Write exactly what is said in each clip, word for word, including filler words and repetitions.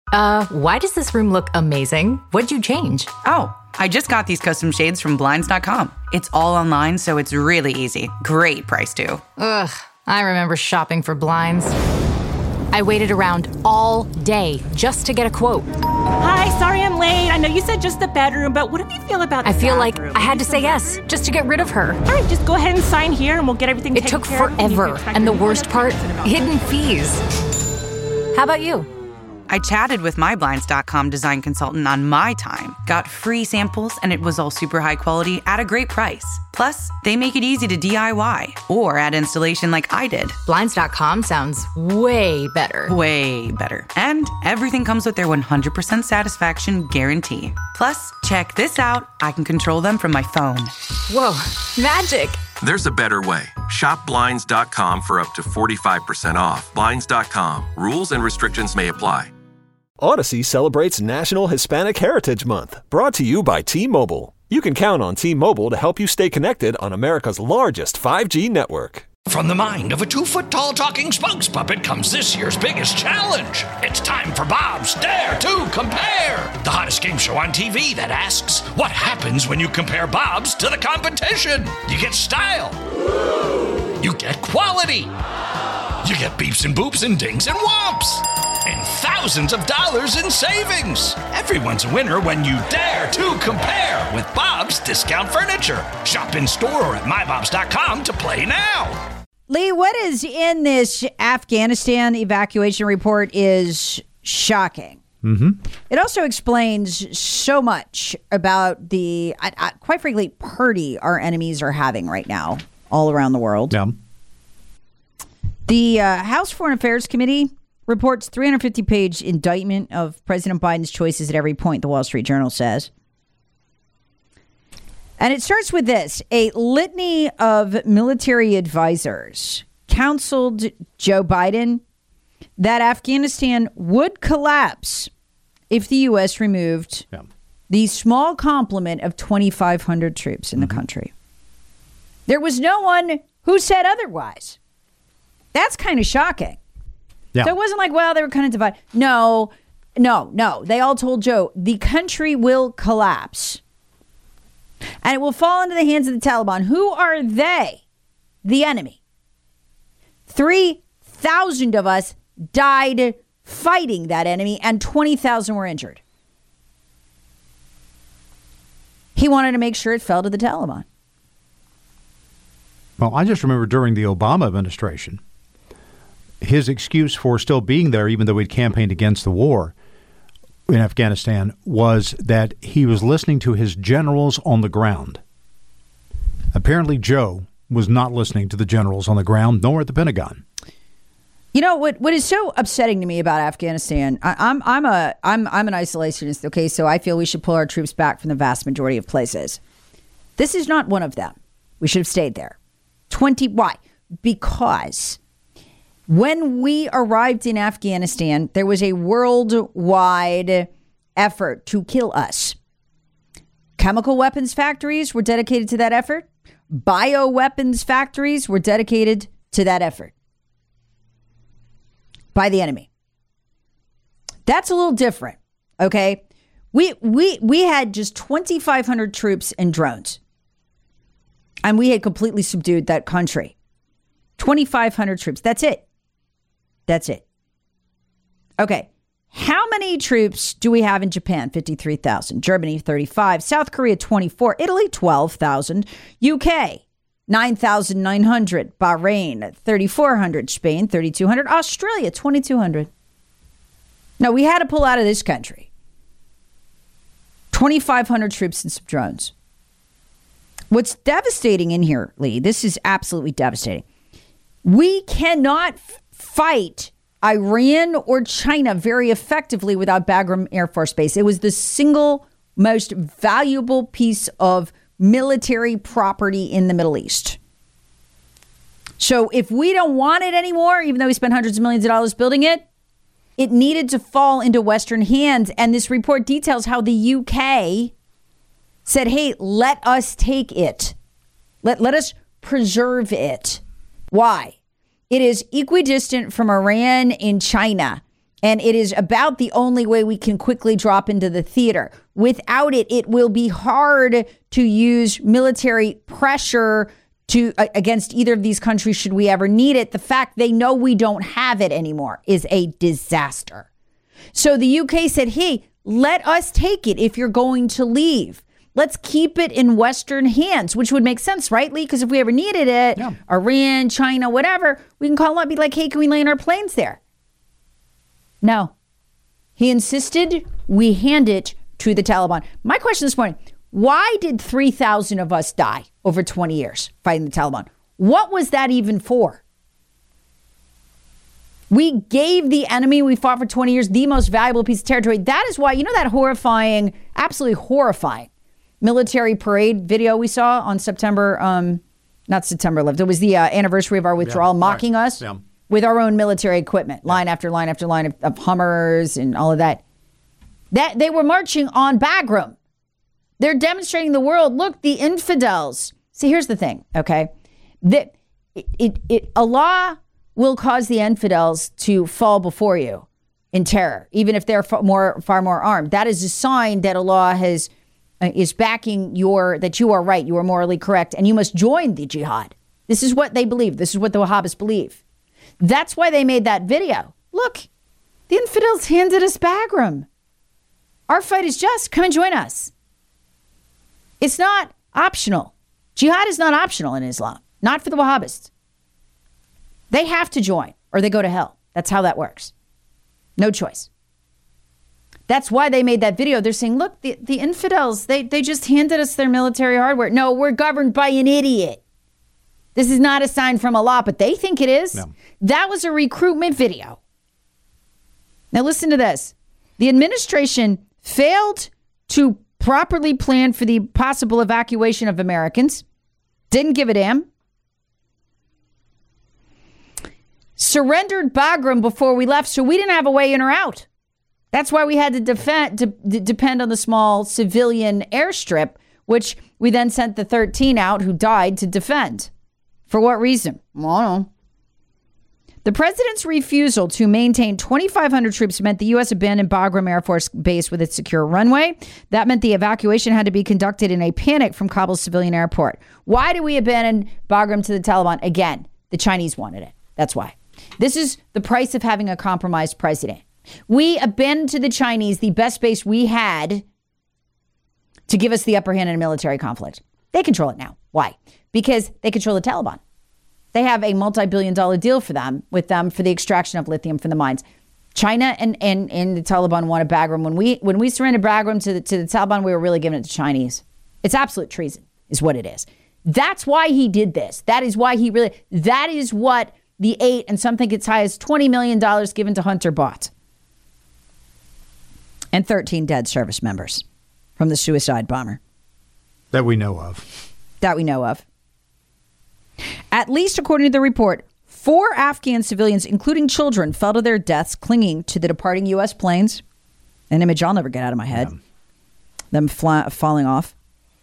Uh, why does this room look amazing? What'd you change? Oh, I just got these custom shades from Blinds dot com. It's all online, so it's really easy. Great price, too. Ugh, I remember shopping for blinds. I waited around all day just to get a quote. Hi, sorry I'm late. I know you said just the bedroom, but what do you feel about the I feel bathroom? like I had to say yes just to get rid of her. All right, just go ahead and sign here and we'll get everything It taken took care of. forever, and the worst part, hidden fees. How about you? I chatted with my Blinds dot com design consultant on my time, got free samples, and it was all super high quality at a great price. Plus, they make it easy to D I Y or add installation like I did. Blinds dot com sounds way better. Way better. And everything comes with their one hundred percent satisfaction guarantee. Plus, check this out. I can control them from my phone. Whoa, magic. There's a better way. Shop Blinds dot com for up to forty-five percent off. Blinds dot com. Rules and restrictions may apply. Odyssey celebrates National Hispanic Heritage Month, brought to you by T-Mobile. You can count on T-Mobile to help you stay connected on America's largest five G network. From the mind of a two-foot-tall talking spokes puppet comes this year's biggest challenge. It's time for Bob's Dare to Compare, the hottest game show on T V that asks, what happens when you compare Bob's to the competition? You get style. You get quality. You get beeps and boops and dings and whomps. And thousands of dollars in savings. Everyone's a winner when you dare to compare with Bob's Discount Furniture. Shop in store or at my bobs dot com to play now. Lee, what is in this Afghanistan evacuation report is shocking. Mm-hmm. It also explains so much about the, I, I, quite frankly, purdy our enemies are having right now all around the world. Yeah. The uh, House Foreign Affairs Committee reports three hundred fifty page indictment of President Biden's choices at every point, the Wall Street Journal says. And it starts with this. A litany of military advisors counseled Joe Biden that Afghanistan would collapse if the U S removed yeah. the small complement of twenty-five hundred troops in mm-hmm. the country. There was no one who said otherwise. That's kind of shocking. Yeah. So it wasn't like, well, they were kind of divided. No, no, no. They all told Joe, the country will collapse. And it will fall into the hands of the Taliban. Who are they? The enemy. three thousand of us died fighting that enemy, and twenty thousand were injured. He wanted to make sure it fell to the Taliban. Well, I just remember during the Obama administration, his excuse for still being there, even though he'd campaigned against the war in Afghanistan, was that he was listening to his generals on the ground. Apparently, Joe was not listening to the generals on the ground, nor at the Pentagon. You know what? What is so upsetting to me about Afghanistan? I, I'm I'm a I'm I'm an isolationist. Okay, so I feel we should pull our troops back from the vast majority of places. This is not one of them. We should have stayed there. Twenty. Why? Because when we arrived in Afghanistan, there was a worldwide effort to kill us. Chemical weapons factories were dedicated to that effort. Bioweapons factories were dedicated to that effort by the enemy. That's a little different, okay? We we we had just twenty-five hundred troops and drones, and we had completely subdued that country. twenty-five hundred troops. That's it. That's it. Okay. How many troops do we have in Japan? fifty-three thousand. Germany, thirty-five. South Korea, twenty-four. Italy, twelve thousand. U K, nine thousand nine hundred. Bahrain, thirty-four hundred. Spain, thirty-two hundred. Australia, twenty-two hundred. No, we had to pull out of this country. twenty-five hundred troops and some drones. What's devastating in here, Lee, this is absolutely devastating. We cannot f- fight Iran or China very effectively without Bagram Air Force Base. It was the single most valuable piece of military property in the Middle East. So if we don't want it anymore, even though we spent hundreds of millions of dollars building it, it needed to fall into Western hands. And this report details how the U K said, hey, let us take it. Let, let us preserve it. Why? It is equidistant from Iran and China. And it is about the only way we can quickly drop into the theater. Without it, it will be hard to use military pressure to uh, against either of these countries should we ever need it. The fact they know we don't have it anymore is a disaster. So the U K said, hey, let us take it if you're going to leave. Let's keep it in Western hands, which would make sense, right, Lee? Because if we ever needed it, yeah. Iran, China, whatever, we can call up and be like, hey, can we land our planes there? No. He insisted we hand it to the Taliban. My question this morning, why did three thousand of us die over twenty years fighting the Taliban? What was that even for? We gave the enemy we fought for twenty years the most valuable piece of territory. That is why, you know that horrifying, absolutely horrifying military parade video we saw on September, um, not September eleventh. It was the uh, anniversary of our withdrawal, yeah, mocking right. us. Yeah. With our own military equipment, line yeah. after line after line of, of Hummers and all of that. That they were marching on Bagram. They're demonstrating the world. Look, the infidels. See, here's the thing, okay? That it, it, it, Allah will cause the infidels to fall before you in terror, even if they're far more, far more armed. That is a sign that Allah has uh, is backing your that you are right, you are morally correct, and you must join the jihad. This is what they believe. This is what the Wahhabis believe. That's why they made that video. Look, the infidels handed us Bagram. Our fight is just. Come and join us. It's not optional. Jihad is not optional in Islam. Not for the Wahhabists. They have to join or they go to hell. That's how that works. No choice. That's why they made that video. They're saying, look, the, the infidels, they, they just handed us their military hardware. No, we're governed by an idiot. This is not a sign from Allah, but they think it is. No. That was a recruitment video. Now listen to this. The administration failed to properly plan for the possible evacuation of Americans. Didn't give a damn. Surrendered Bagram before we left, so we didn't have a way in or out. That's why we had to defend, to, to depend on the small civilian airstrip, which we then sent the thirteen out who died to defend. For what reason? Well, I don't know. The president's refusal to maintain twenty-five hundred troops meant the U S abandoned Bagram Air Force Base with its secure runway. That meant the evacuation had to be conducted in a panic from Kabul's civilian airport. Why did we abandon Bagram to the Taliban? Again, the Chinese wanted it. That's why. This is the price of having a compromised president. We abandoned to the Chinese the best base we had to give us the upper hand in a military conflict. They control it now. Why? Because they control the Taliban. They have a multi-billion dollar deal for them with them for the extraction of lithium from the mines. China and, and, and the Taliban wanted Bagram. When we when we surrendered Bagram to the, to the Taliban, we were really giving it to Chinese. It's absolute treason is what it is. That's why he did this. That is why he really, that is what the eight and some think it's high as twenty million dollars given to Hunter bought. And thirteen dead service members from the suicide bomber. That we know of. That we know of. At least according to the report, four Afghan civilians, including children, fell to their deaths clinging to the departing U S planes. An image I'll never get out of my head. Yeah. Them fly, falling off.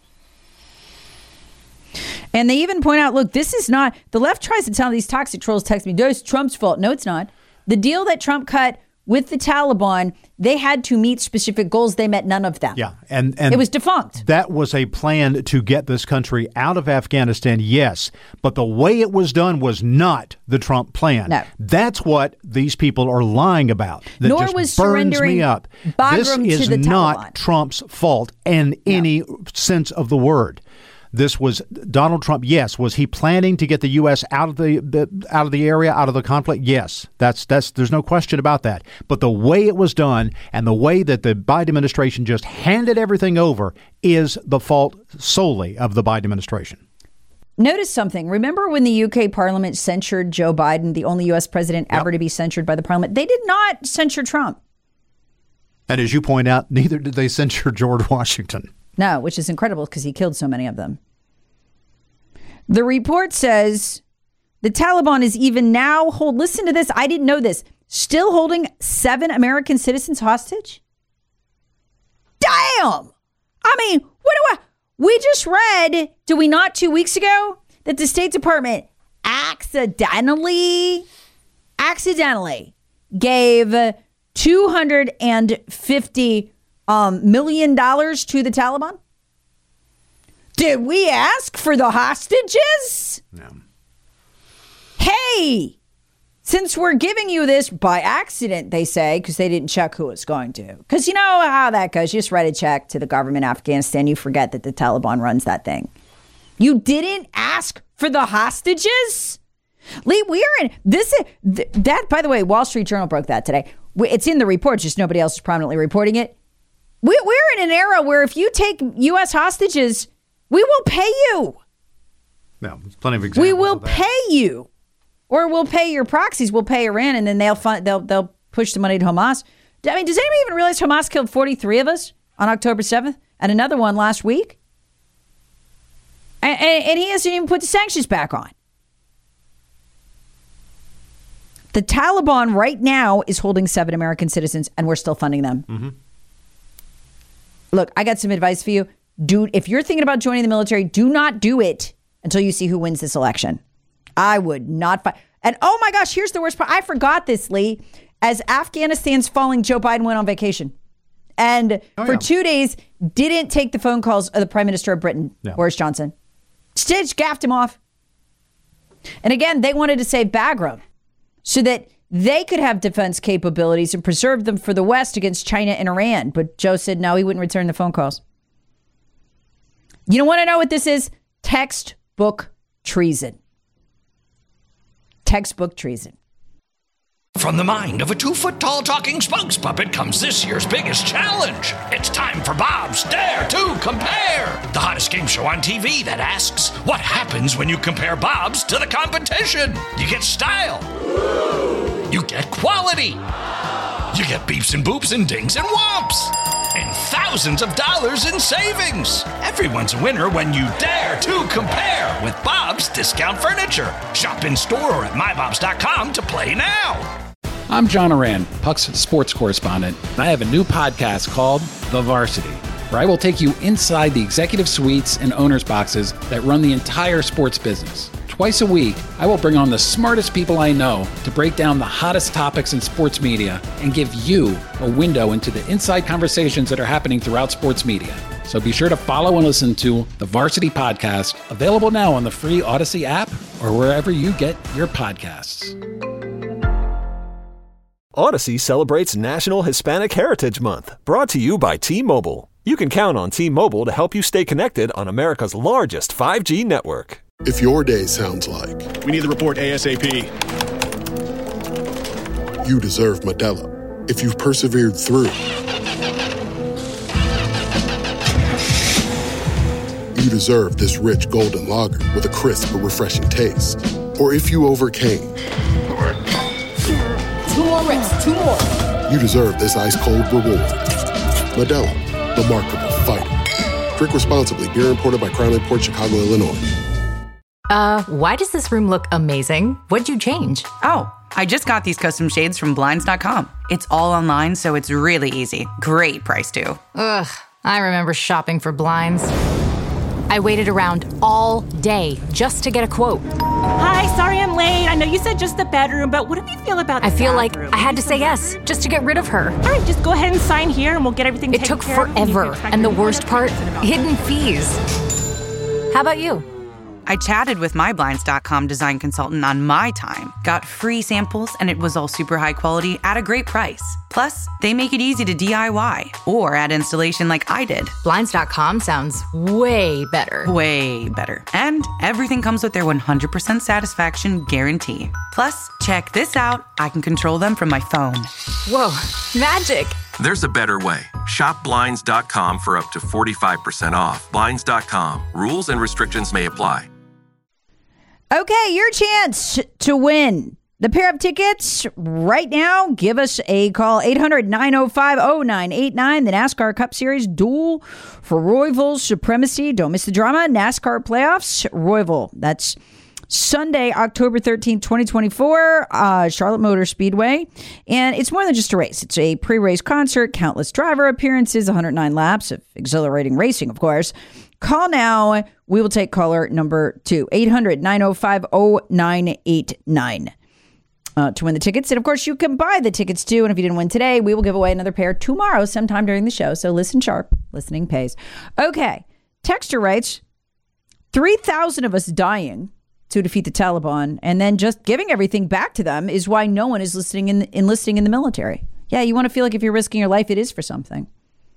And they even point out, look, this is not, the left tries to tell these toxic trolls text me, it's Trump's fault. No, it's not. The deal that Trump cut with the Taliban, they had to meet specific goals. They met none of them. Yeah, and, and it was defunct. That was a plan to get this country out of Afghanistan, yes. But the way it was done was not the Trump plan. No. That's what these people are lying about. That Nor just was burns surrendering me up. Bagram This is to the not Taliban. Trump's fault in no. any sense of the word. This was Donald Trump. Yes, was he planning to get the U S out of the, the out of the area, out of the conflict? Yes, that's that's. There's no question about that. But the way it was done and the way that the Biden administration just handed everything over is the fault solely of the Biden administration. Notice something. Remember when the U K Parliament censured Joe Biden, the only U S president ever yep. to be censured by the Parliament? They did not censure Trump. And as you point out, neither did they censure George Washington. No, which is incredible because he killed so many of them. The report says the Taliban is even now hold. Listen to this. I didn't know this. Still holding seven American citizens hostage. Damn. I mean, what do I? We just read, did we not two weeks ago, that the State Department accidentally, accidentally gave two hundred fifty um, million dollars to the Taliban? Did we ask for the hostages? No. Hey, since we're giving you this by accident, they say, because they didn't check who it's going to. Because you know how that goes. You just write a check to the government of Afghanistan. You forget that the Taliban runs that thing. You didn't ask for the hostages? Lee, we are in this. Th- that, by the way, Wall Street Journal broke that today. It's in the report, just nobody else is prominently reporting it. We, we're in an era where if you take U S hostages, we will pay you. No, there's plenty of examples. We will of that. pay you, or we'll pay your proxies. We'll pay Iran, and then they'll fund, they'll they'll push the money to Hamas. I mean, does anybody even realize Hamas killed forty-three of us on October seventh, and another one last week? And, and, and he hasn't even put the sanctions back on. The Taliban right now is holding seven American citizens, and we're still funding them. Mm-hmm. Look, I got some advice for you. Dude, if you're thinking about joining the military, do not do it until you see who wins this election. I would not fight. And oh my gosh, here's the worst part. I forgot this, Lee. As Afghanistan's falling, Joe Biden went on vacation. And oh, for yeah. two days, didn't take the phone calls of the Prime Minister of Britain, no. Boris Johnson. Stitch gaffed him off. And again, they wanted to save Bagram so that they could have defense capabilities and preserve them for the West against China and Iran. But Joe said no, he wouldn't return the phone calls. You don't want to know what this is? Textbook treason. Textbook treason. From the mind of a two-foot-tall talking spokes puppet comes this year's biggest challenge. It's time for Bob's Dare to Compare, the hottest game show on T V that asks, what happens when you compare Bob's to the competition? You get style. You get quality. You get beeps and boops and dings and whomps. And thousands of dollars in savings. Everyone's a winner when you dare to compare with Bob's Discount Furniture. Shop in store or at my bobs dot com to play now. I'm John Oran, Puck's sports correspondent, and I have a new podcast called The Varsity, where I will take you inside the executive suites and owners' boxes that run the entire sports business. Twice a week, I will bring on the smartest people I know to break down the hottest topics in sports media and give you a window into the inside conversations that are happening throughout sports media. So be sure to follow and listen to The Varsity Podcast, available now on the free Odyssey app or wherever you get your podcasts. Odyssey celebrates National Hispanic Heritage Month, brought to you by T-Mobile. You can count on T-Mobile to help you stay connected on America's largest five G network. If your day sounds like, we need the report ASAP, you deserve Modelo. If you've persevered through, you deserve this rich golden lager with a crisp but refreshing taste. Or if you overcame, Two more rips, two more. you deserve this ice-cold reward. Modelo, the Remarkable Fighter. Drink responsibly. Beer imported by Crown Imports, Chicago, Illinois. Uh, why does this room look amazing? What'd you change? Oh, I just got these custom shades from Blinds dot com. It's all online, so it's really easy. Great price, too. Ugh, I remember shopping for blinds. I waited around all day just to get a quote. Hi, sorry I'm late. I know you said just the bedroom, but what do you feel about the I feel bathroom? like I had to say yes just to get rid of her. All right, just go ahead and sign here and we'll get everything It taken took care of. forever, and the worst part, hidden fees. How about you? I chatted with my Blinds dot com design consultant on my time, got free samples, and it was all super high quality at a great price. Plus, they make it easy to D I Y or add installation like I did. Blinds dot com sounds way better. Way better. And everything comes with their one hundred percent satisfaction guarantee. Plus, check this out. I can control them from my phone. Whoa, magic. There's a better way. Shop Blinds dot com for up to forty-five percent off. Blinds dot com. Rules and restrictions may apply. Okay, your chance to win the pair of tickets right now. Give us a call, eight hundred, nine oh five, oh nine eight nine. The NASCAR Cup Series duel for Royval's supremacy. Don't miss the drama. NASCAR playoffs, Royval. That's Sunday, October thirteenth, twenty twenty-four, uh, Charlotte Motor Speedway. And it's more than just a race. It's a pre-race concert, countless driver appearances, one hundred nine laps of exhilarating racing, of course. Call now. We will take caller number two, eight hundred, nine oh five, oh nine eight nine. uh, to win the tickets. And of course, you can buy the tickets too. And if you didn't win today, we will give away another pair tomorrow sometime during the show. So listen sharp. Listening pays. Okay. Texter writes, three thousand of us dying to defeat the Taliban and then just giving everything back to them is why no one is listening in, enlisting in the military. Yeah, you want to feel like if you're risking your life, it is for something.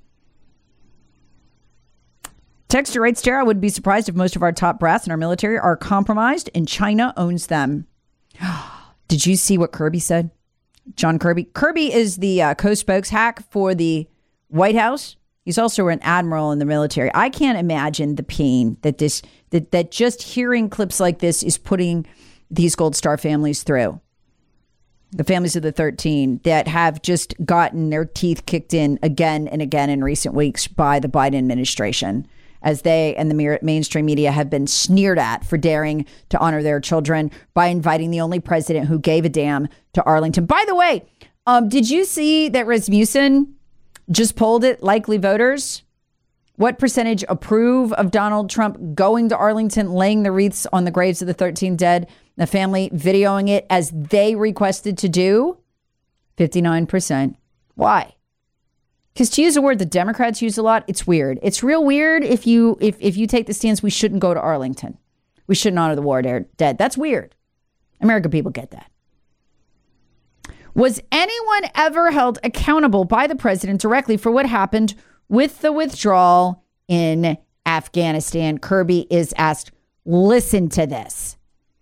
Texter writes, Tara, I would be surprised if most of our top brass in our military are compromised and China owns them. Did you see what Kirby said? John Kirby. Kirby is the uh, co-spokes hack for the White House. He's also an admiral in the military. I can't imagine the pain that this that, that just hearing clips like this is putting these Gold Star families through. The families of the thirteen that have just gotten their teeth kicked in again and again in recent weeks by the Biden administration, as they and the mainstream media have been sneered at for daring to honor their children by inviting the only president who gave a damn to Arlington. By the way, um, did you see that Rasmussen just polled it, likely voters? What percentage approve of Donald Trump going to Arlington, laying the wreaths on the graves of the thirteen dead, the family videoing it as they requested to do? fifty-nine percent. Why? Because to use a word the Democrats use a lot, it's weird. It's real weird if you if, if you take the stance we shouldn't go to Arlington. We shouldn't honor the war dead. That's weird. American people get that. Was anyone ever held accountable by the president directly for what happened with the withdrawal in Afghanistan? Kirby is asked. Listen to this.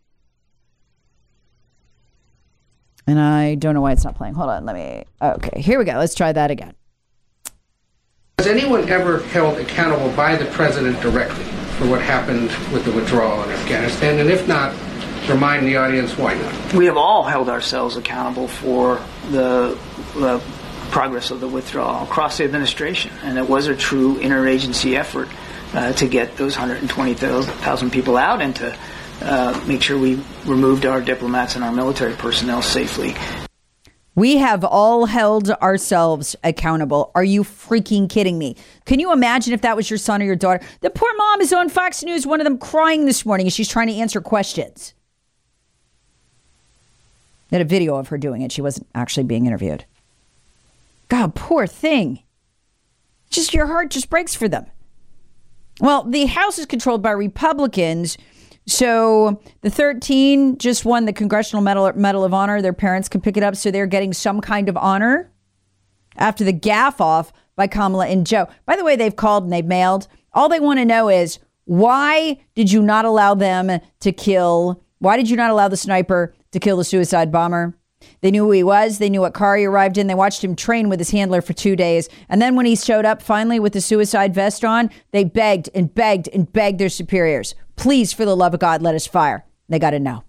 And I don't know why it's not playing. Hold on. Let me. Okay, here we go. Let's try that again. Was anyone ever held accountable by the president directly for what happened with the withdrawal in Afghanistan? And if not, remind the audience why not. We have all held ourselves accountable for the, the progress of the withdrawal across the administration. And it was a true interagency effort uh, to get those one hundred twenty thousand people out and to uh, make sure we removed our diplomats and our military personnel safely. We have all held ourselves accountable. Are you freaking kidding me? Can you imagine if that was your son or your daughter? The poor mom is on Fox News, one of them crying this morning as she's trying to answer questions. They had a video of her doing it. She wasn't actually being interviewed. God, poor thing. Just your heart just breaks for them. Well, the House is controlled by Republicans. So the thirteen just won the Congressional Medal, Medal of Honor. Their parents can pick it up. So they're getting some kind of honor after the gaffe off by Kamala and Joe. By the way, they've called and they've mailed. All they want to know is, why did you not allow them to kill? Why did you not allow the sniper to kill the suicide bomber? They knew who he was. They knew what car he arrived in. They watched him train with his handler for two days. And then when he showed up finally with the suicide vest on, they begged and begged and begged their superiors. Please, for the love of God, let us fire. They got to know.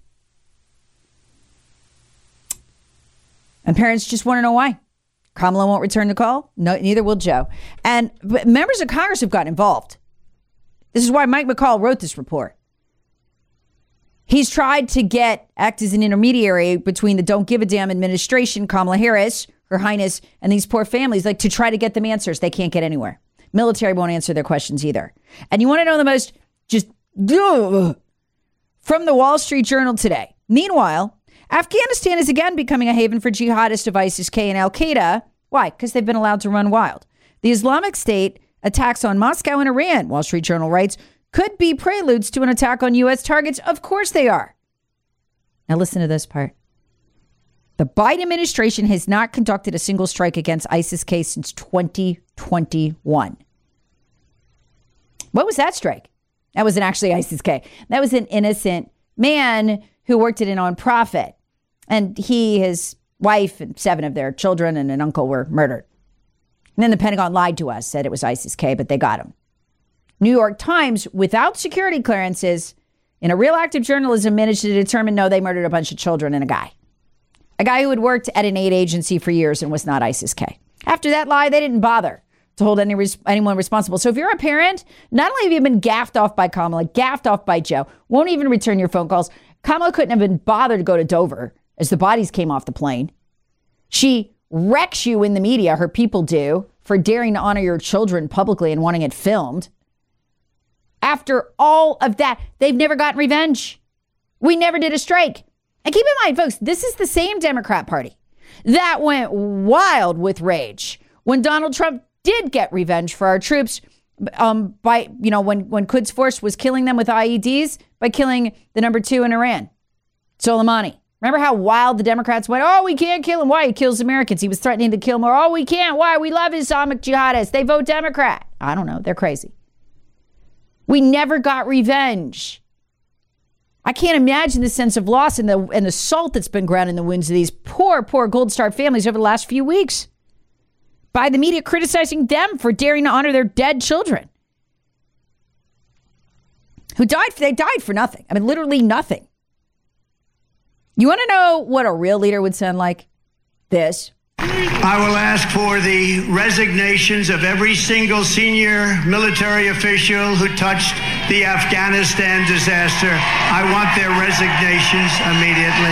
And parents just want to know why. Kamala won't return the call. No, neither will Joe. And members of Congress have gotten involved. This is why Mike McCall wrote this report. He's tried to get, act as an intermediary between the Don't Give a Damn administration, Kamala Harris, Her Highness, and these poor families, like to try to get them answers. They can't get anywhere. Military won't answer their questions either. And you want to know the most just ugh, from the Wall Street Journal today. Meanwhile, Afghanistan is again becoming a haven for jihadists of ISIS-K and Al-Qaeda. Why? Because they've been allowed to run wild. The Islamic State attacks on Moscow and Iran, Wall Street Journal writes, could be preludes to an attack on U S targets. Of course they are. Now listen to this part. The Biden administration has not conducted a single strike against ISIS-K since twenty twenty-one. What was that strike? That wasn't actually ISIS-K. That was an innocent man who worked at a nonprofit. And he, his wife, and seven of their children and an uncle were murdered. And then the Pentagon lied to us, said it was ISIS-K, but they got him. New York Times, without security clearances, in a real act of journalism, managed to determine, no, they murdered a bunch of children and a guy. A guy who had worked at an aid agency for years and was not ISIS-K. After that lie, they didn't bother to hold any res- anyone responsible. So if you're a parent, not only have you been gaffed off by Kamala, gaffed off by Joe, won't even return your phone calls. Kamala couldn't have been bothered to go to Dover as the bodies came off the plane. She wrecks you in the media, her people do, for daring to honor your children publicly and wanting it filmed. After all of that, they've never gotten revenge. We never did a strike. And keep in mind, folks, this is the same Democrat Party that went wild with rage when Donald Trump did get revenge for our troops um, by, you know, when, when Quds Force was killing them with I E Ds by killing the number two in Iran, Soleimani. Remember how wild the Democrats went? Oh, we can't kill him. Why? He kills Americans. He was threatening to kill more. Oh, we can't. Why? We love Islamic jihadists. They vote Democrat. I don't know. They're crazy. We never got revenge. I can't imagine the sense of loss and the and the salt that's been ground in the wounds of these poor, poor Gold Star families over the last few weeks by the media criticizing them for daring to honor their dead children who died. They died for nothing. I mean, literally nothing. You want to know what a real leader would sound like? This. I will ask for the resignations of every single senior military official who touched the Afghanistan disaster. I want their resignations immediately.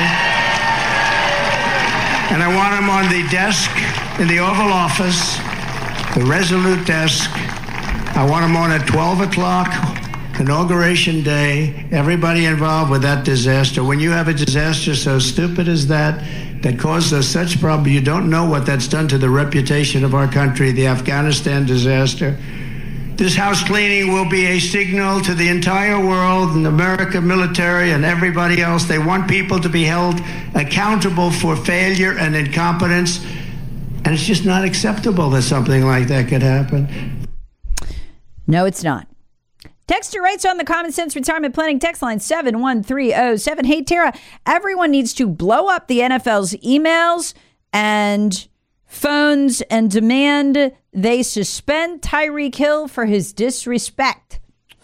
And I want them on the desk in the Oval Office, the Resolute desk. I want them on at twelve o'clock. Inauguration day, everybody involved with that disaster. When you have a disaster so stupid as that, that caused us such problems, you don't know what that's done to the reputation of our country, the Afghanistan disaster. This house cleaning will be a signal to the entire world and American military and everybody else. They want people to be held accountable for failure and incompetence. And it's just not acceptable that something like that could happen. No, it's not. Texter writes on the Common Sense Retirement Planning text line seven one three oh seven. Hey, Tara, everyone needs to blow up the N F L's emails and phones and demand they suspend Tyreek Hill for his disrespect.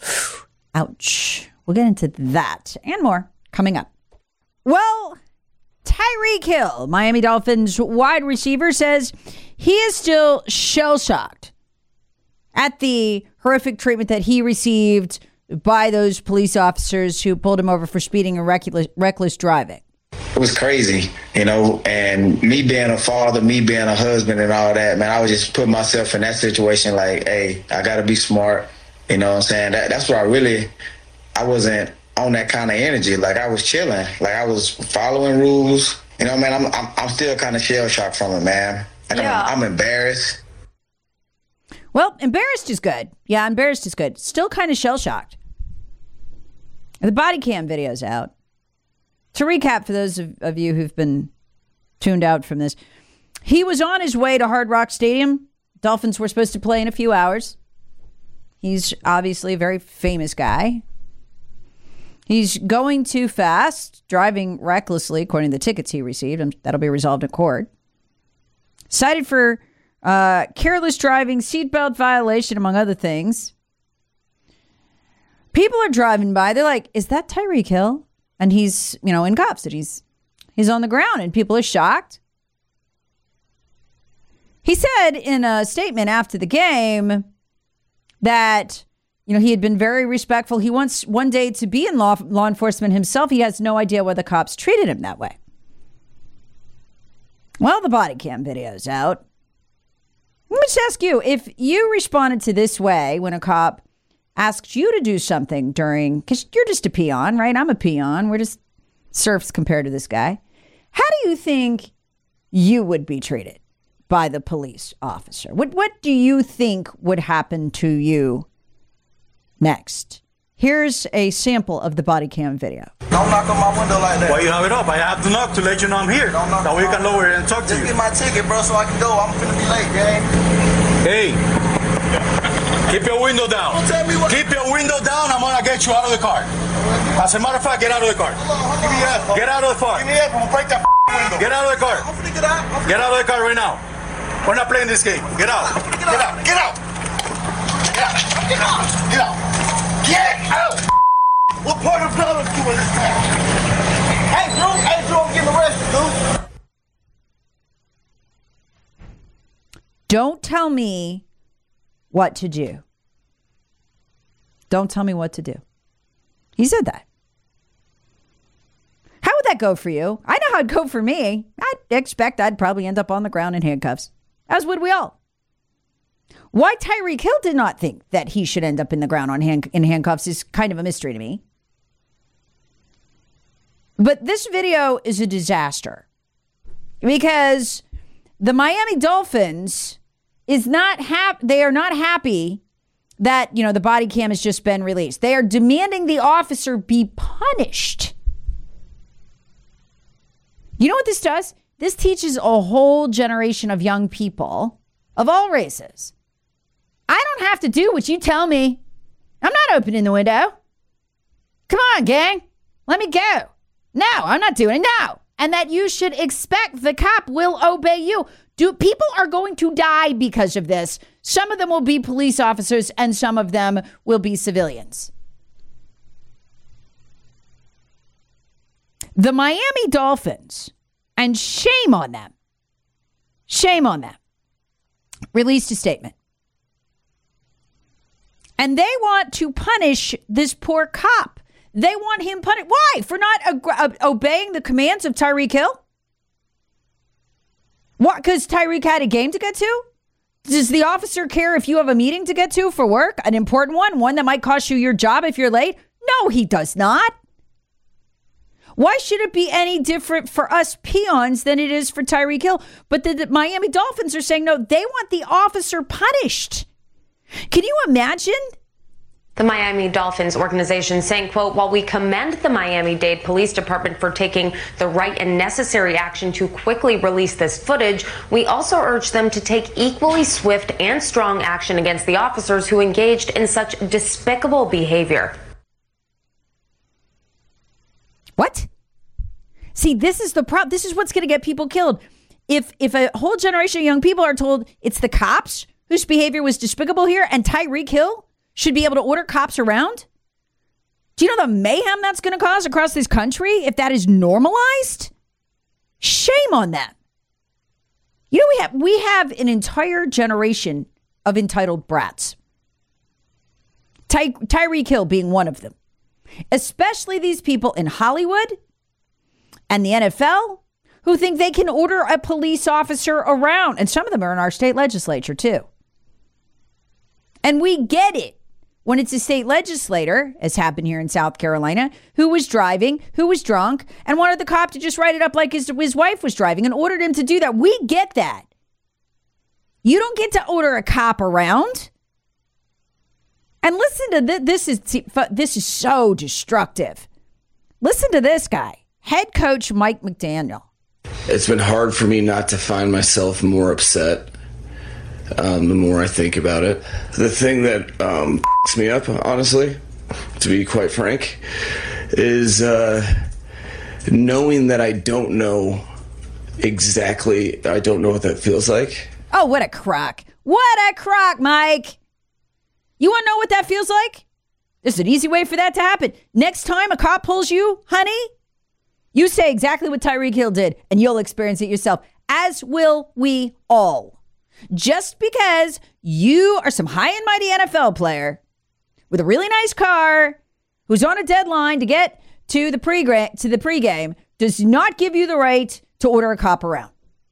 Ouch. We'll get into that and more coming up. Well, Tyreek Hill, Miami Dolphins wide receiver, says he is still shell-shocked at the horrific treatment that he received by those police officers who pulled him over for speeding and reckless, reckless driving. It was crazy, you know, and me being a father, me being a husband and all that, man, I was just put myself in that situation like, hey, I got to be smart. You know what I'm saying? That, that's where I really, I wasn't on that kind of energy. Like, I was chilling. Like, I was following rules. You know, man, I'm I'm, I'm still kind of shell-shocked from it, man. Like, yeah. I'm, I'm embarrassed. Well, embarrassed is good. Yeah, embarrassed is good. Still kind of shell-shocked. The body cam video's out. To recap for those of, of you who've been tuned out from this, he was on his way to Hard Rock Stadium. Dolphins were supposed to play in a few hours. He's obviously a very famous guy. He's going too fast, driving recklessly, according to the tickets he received, and that'll be resolved in court. Cited for Uh, careless driving, seatbelt violation, among other things. People are driving by. They're like, is that Tyreek Hill? And he's, you know, in cuffs and he's, he's on the ground and people are shocked. He said in a statement after the game that, you know, he had been very respectful. He wants one day to be in law, law enforcement himself. He has no idea why the cops treated him that way. Well, the body cam video's out. Let me just ask you, if you responded to this way when a cop asked you to do something during, because you're just a peon, right? I'm a peon. We're just serfs compared to this guy. How do you think you would be treated by the police officer? What What do you think would happen to you next? Here's a sample of the body cam video. Don't knock on my window like that. Why you have it up? I have to knock to let you know I'm here. Don't knock. That way you can lower it and talk to you. Just get my ticket, bro, so I can go. I'm finna be late, gang. Hey, keep your window down. Don't tell me what. Keep your window down. I'm gonna get you out of the car. As a matter of fact, get out of the car. Hold on, hold on. Give me F. Get out of the car. Give me F. I'm gonna break that window. Get out of the car. I'm finna get out. Get out of the car right now. We're not playing this game. Get out. Get out. Get out. Get out. Get out. Get out. Get out! What part of color you in this town? Hey, Drew! Hey, Drew, I'm getting arrested, dude! Don't tell me what to do. Don't tell me what to do. He said that. How would that go for you? I know how it'd go for me. I'd expect I'd probably end up on the ground in handcuffs. As would we all. Why Tyreek Hill did not think that he should end up in the ground on hand, in handcuffs is kind of a mystery to me. But this video is a disaster because the Miami Dolphins is not hap- they are not happy that, you know, the body cam has just been released. They are demanding the officer be punished. You know what this does? This teaches a whole generation of young people of all races. I don't have to do what you tell me. I'm not opening the window. Come on, gang. Let me go. No, I'm not doing it. No. And that you should expect the cop will obey you. Do people are going to die because of this. Some of them will be police officers and some of them will be civilians. The Miami Dolphins, and shame on them, shame on them, released a statement. And they want to punish this poor cop. They want him punished. Why? For not ag- uh, obeying the commands of Tyreek Hill? What? Because Tyreek had a game to get to? Does the officer care if you have a meeting to get to for work? An important one? One that might cost you your job if you're late? No, he does not. Why should it be any different for us peons than it is for Tyreek Hill? But the, the Miami Dolphins are saying, no, they want the officer punished. Can you imagine? The Miami Dolphins organization saying, quote, while we commend the Miami-Dade Police Department for taking the right and necessary action to quickly release this footage, we also urge them to take equally swift and strong action against the officers who engaged in such despicable behavior. What? See, this is the problem. This is what's going to get people killed. If if a whole generation of young people are told it's the cops whose behavior was despicable here and Tyreek Hill should be able to order cops around, do you know the mayhem that's going to cause across this country if that is normalized? Shame on them. You know, we have we have an entire generation of entitled brats. Ty, Tyreek Hill being one of them. Especially these people in Hollywood and the N F L who think they can order a police officer around. And some of them are in our state legislature, too. And we get it when it's a state legislator, as happened here in South Carolina, who was driving, who was drunk, and wanted the cop to just write it up like his, his wife was driving and ordered him to do that. We get that. You don't get to order a cop around. And listen to this. This is, this is so destructive. Listen to this guy, head coach Mike McDaniel. It's been hard for me not to find myself more upset um, the more I think about it. The thing that um, f***s me up, honestly, to be quite frank, is uh, knowing that I don't know exactly, I don't know what that feels like. Oh, what a crock. What a crock, Mike. You want to know what that feels like? There's an easy way for that to happen. Next time a cop pulls you, honey, you say exactly what Tyreek Hill did, and you'll experience it yourself, as will we all. Just because you are some high and mighty N F L player with a really nice car who's on a deadline to get to the pre-game, to the pregame does not give you the right to order a cop around.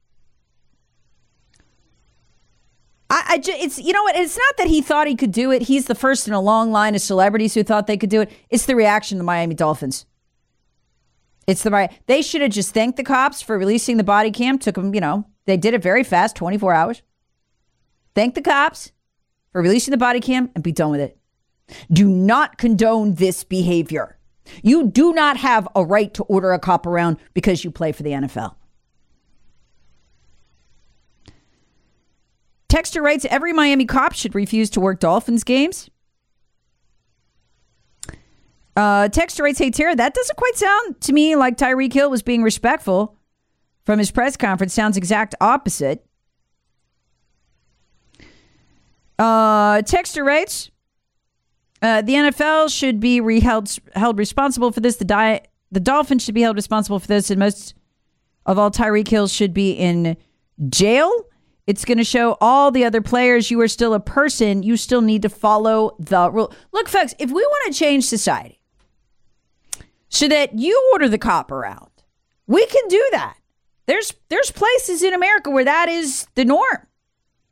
I, I just, it's, you know what? It's not that he thought he could do it. He's the first in a long line of celebrities who thought they could do it. It's the reaction of the Miami Dolphins. It's the right. They should have just thanked the cops for releasing the body cam. Took them, you know, they did it very fast, twenty-four hours. Thank the cops for releasing the body cam and be done with it. Do not condone this behavior. You do not have a right to order a cop around because you play for the N F L. Texter writes, every Miami cop should refuse to work Dolphins games. Uh, Texter writes, hey, Tara, that doesn't quite sound to me like Tyreek Hill was being respectful from his press conference. Sounds exact opposite. Uh, Texter writes, uh, the N F L should be re- held, held responsible for this. The, di- the Dolphins should be held responsible for this. And most of all, Tyreek Hill should be in jail. It's going to show all the other players you are still a person. You still need to follow the rule. Look, folks, if we want to change society so that you order the cop around, we can do that. There's there's places in America where that is the norm.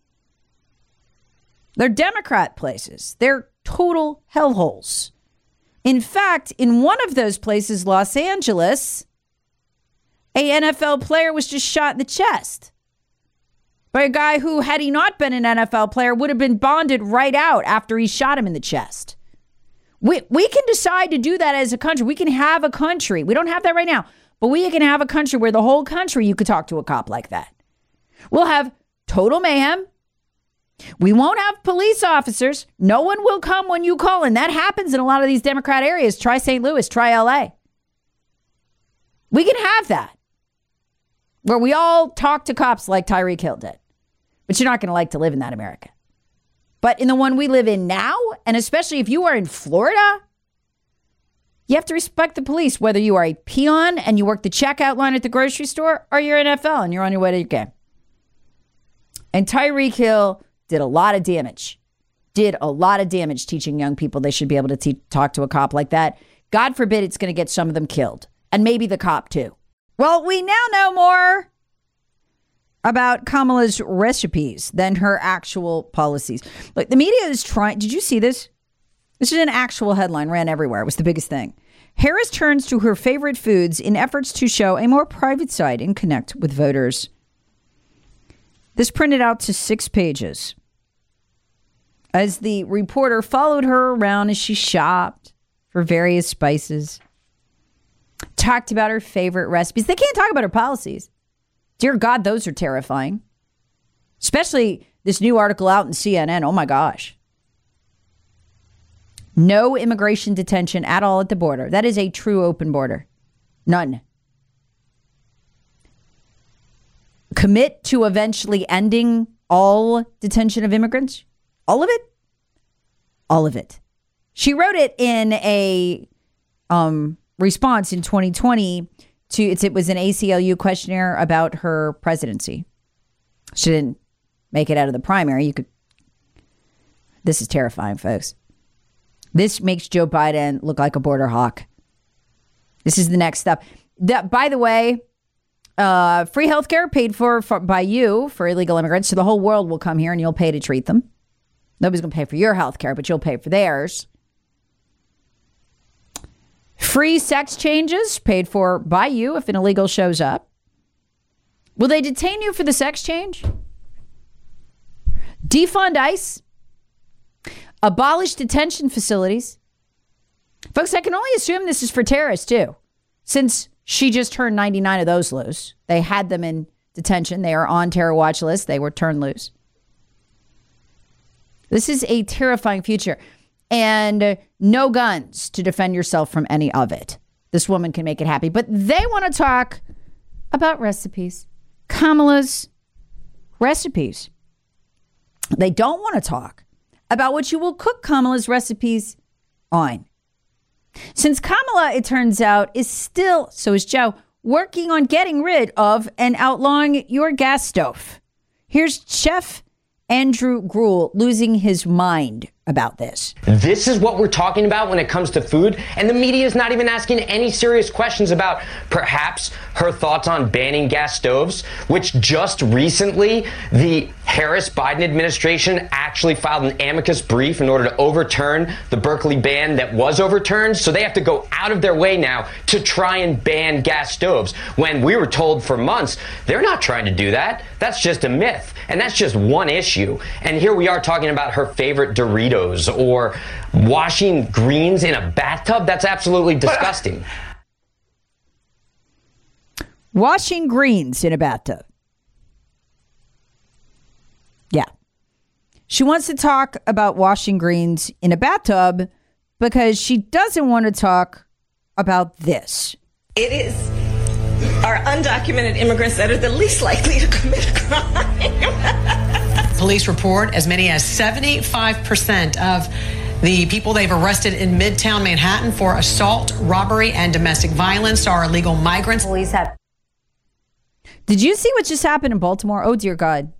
They're Democrat places. They're total hellholes. In fact, in one of those places, Los Angeles, a N F L player was just shot in the chest by a guy who, had he not been an N F L player, would have been bonded right out after he shot him in the chest. We we can decide to do that as a country. We can have a country. We don't have that right now, but we can have a country where the whole country, you could talk to a cop like that. We'll have total mayhem. We won't have police officers. No one will come when you call. And that happens in a lot of these Democrat areas. Try Saint Louis, try L A. We can have that, where we all talk to cops like Tyreek Hill did. But you're not going to like to live in that America. But in the one we live in now, and especially if you are in Florida, you have to respect the police, whether you are a peon and you work the checkout line at the grocery store, or you're N F L and you're on your way to your game. And Tyreek Hill did a lot of damage. Did a lot of damage teaching young people they should be able to te- talk to a cop like that. God forbid it's going to get some of them killed. And maybe the cop too. Well, we now know more about Kamala's recipes than her actual policies. Look, the media is trying. Did you see this? This is an actual headline, ran everywhere. It was the biggest thing. Harris turns to her favorite foods in efforts to show a more private side and connect with voters. This printed out to six pages as the reporter followed her around as she shopped for various spices, talked about her favorite recipes. They can't talk about her policies. Dear God, those are terrifying. Especially this new article out in C N N. Oh, my gosh. No immigration detention at all at the border. That is a true open border. None. Commit to eventually ending all detention of immigrants. All of it. All of it. She wrote it in a um, response in twenty twenty. To, it's, it was an A C L U questionnaire about her presidency. She didn't make it out of the primary. You could. This is terrifying, folks. This makes Joe Biden look like a border hawk. This is the next step. That, by the way, uh, free health care paid for, for by you for illegal immigrants. So the whole world will come here and you'll pay to treat them. Nobody's going to pay for your health care, but you'll pay for theirs. Free sex changes paid for by you if an illegal shows up. Will they detain you for the sex change? Defund ICE. Abolish detention facilities. Folks, I can only assume this is for terrorists too, since she just turned ninety-nine of those loose. They had them in detention. They are on terror watch list. They were turned loose. This is a terrifying future. And no guns to defend yourself from any of it. This woman can make it happy. But they want to talk about recipes. Kamala's recipes. They don't want to talk about what you will cook Kamala's recipes on. Since Kamala, it turns out, is still, so is Joe, working on getting rid of and outlawing your gas stove. Here's Chef Andrew Gruel losing his mind about this. This is what we're talking about when it comes to food, and the media is not even asking any serious questions about perhaps her thoughts on banning gas stoves, which just recently the Harris-Biden administration actually filed an amicus brief in order to overturn the Berkeley ban that was overturned. So they have to go out of their way now to try and ban gas stoves, when we were told for months they're not trying to do that. That's just a myth, and that's just one issue. And here we are talking about her favorite Doritos or washing greens in a bathtub. That's absolutely disgusting. Washing greens in a bathtub. Yeah. She wants to talk about washing greens in a bathtub because she doesn't want to talk about this. It is our undocumented immigrants that are the least likely to commit a crime. Police report as many as seventy-five percent of the people they've arrested in Midtown Manhattan for assault, robbery, and domestic violence are illegal migrants. Police have. Did you see what just happened in Baltimore? Oh, dear God.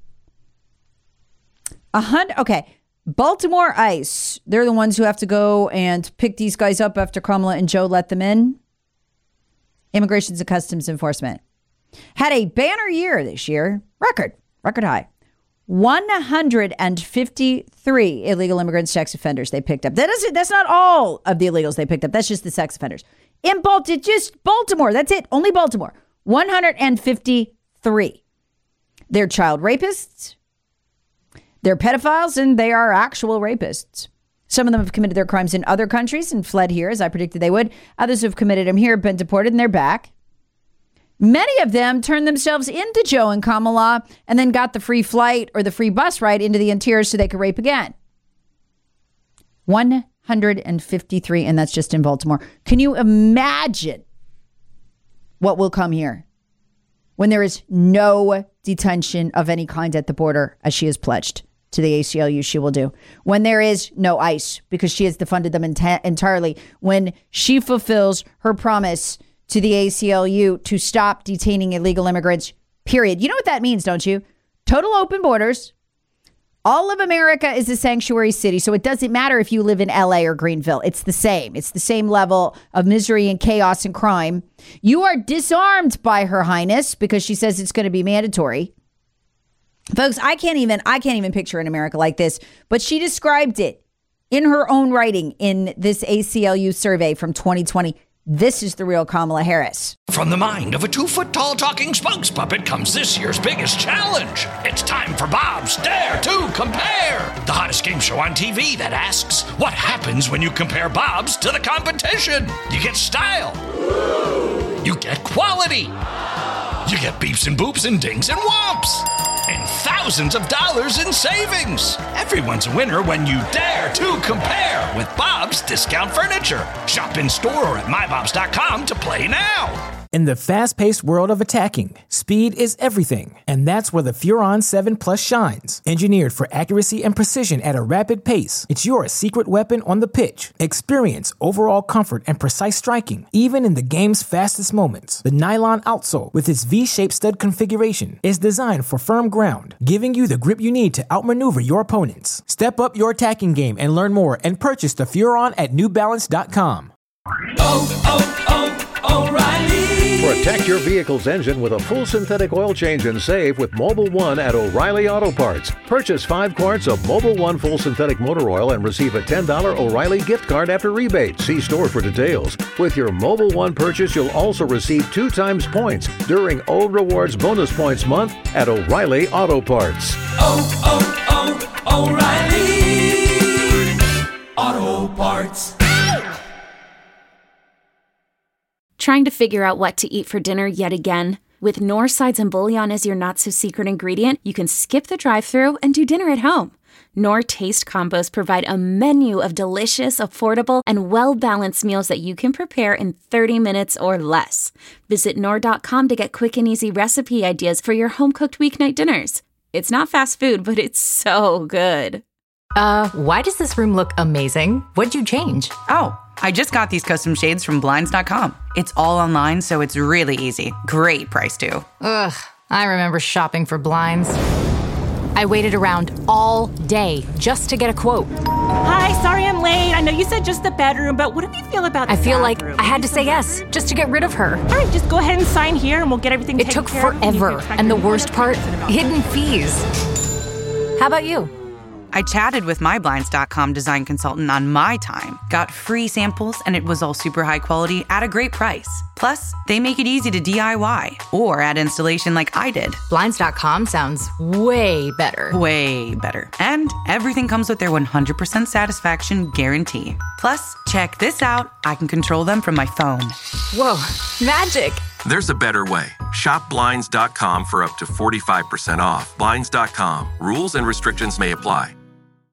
A hundred. Okay. Baltimore ICE. They're the ones who have to go and pick these guys up after Kamala and Joe let them in. Immigration and Customs Enforcement had a banner year this year. Record. Record high. one hundred fifty-three illegal immigrant sex offenders they picked up. That is, that's not all of the illegals they picked up. That's just the sex offenders. In Baltimore, just Baltimore. That's it. Only Baltimore. one hundred fifty-three. They're child rapists. They're pedophiles, and they are actual rapists. Some of them have committed their crimes in other countries and fled here, as I predicted they would. Others who have committed them here, been deported, and they're back. Many of them turned themselves into Joe and Kamala and then got the free flight or the free bus ride into the interior so they could rape again. one hundred fifty-three, and that's just in Baltimore. Can you imagine what will come here when there is no detention of any kind at the border, as she has pledged to the A C L U she will do? When there is no ICE, because she has defunded them ent- entirely. When she fulfills her promise to the A C L U to stop detaining illegal immigrants, period. You know what that means, don't you? Total open borders. All of America is a sanctuary city, so it doesn't matter if you live in L A or Greenville. It's the same. It's the same level of misery and chaos and crime. You are disarmed by Her Highness because she says it's going to be mandatory. Folks, I can't even I can't even picture an America like this, but she described it in her own writing in this A C L U survey from twenty twenty. This is the real Kamala Harris. From the mind of a two-foot-tall talking spokes puppet comes this year's biggest challenge. It's time for Bob's Dare to Compare, the hottest game show on T V that asks, what happens when you compare Bob's to the competition? You get style. You get quality. You get beeps and boops and dings and whomps. And thousands of dollars in savings. Everyone's a winner when you dare to compare with Bob's Discount Furniture. Shop in store or at my bobs dot com to play now. In the fast-paced world of attacking, speed is everything, and that's where the Furon seven Plus shines. Engineered for accuracy and precision at a rapid pace, it's your secret weapon on the pitch. Experience overall comfort and precise striking, even in the game's fastest moments. The nylon outsole, with its V-shaped stud configuration, is designed for firm ground, giving you the grip you need to outmaneuver your opponents. Step up your attacking game and learn more and purchase the Furon at new balance dot com. Oh, oh, oh, O'Reilly! Protect your vehicle's engine with a full synthetic oil change and save with Mobil one at O'Reilly Auto Parts. Purchase five quarts of Mobil one full synthetic motor oil and receive a ten dollars O'Reilly gift card after rebate. See store for details. With your Mobil one purchase, you'll also receive two times points during O Rewards Bonus Points Month at O'Reilly Auto Parts. Oh, oh, oh, O'Reilly Auto Parts. Trying to figure out what to eat for dinner yet again? With Knorr sides and bouillon as your not-so-secret ingredient, you can skip the drive-thru and do dinner at home. Knorr Taste Combos provide a menu of delicious, affordable, and well-balanced meals that you can prepare in thirty minutes or less. Visit Knorr dot com to get quick and easy recipe ideas for your home-cooked weeknight dinners. It's not fast food, but it's so good. Uh, why does this room look amazing? What'd you change? Oh, I just got these custom shades from blinds dot com. It's all online, so it's really easy. Great price, too. Ugh, I remember shopping for blinds. I waited around all day just to get a quote. Hi, sorry I'm late. I know you said just the bedroom, but what do you feel about the I feel bathroom? like I had to say yes just to get rid of her. All right, just go ahead and sign here and we'll get everything It taken took care of. forever, and the worst part, hidden fees. How about you? I chatted with my blinds dot com design consultant on my time, got free samples, and it was all super high quality at a great price. Plus, they make it easy to D I Y or add installation like I did. blinds dot com sounds way better. Way better. And everything comes with their one hundred percent satisfaction guarantee. Plus, check this out. I can control them from my phone. Whoa, magic. There's a better way. Shop blinds dot com for up to forty-five percent off. blinds dot com. Rules and restrictions may apply.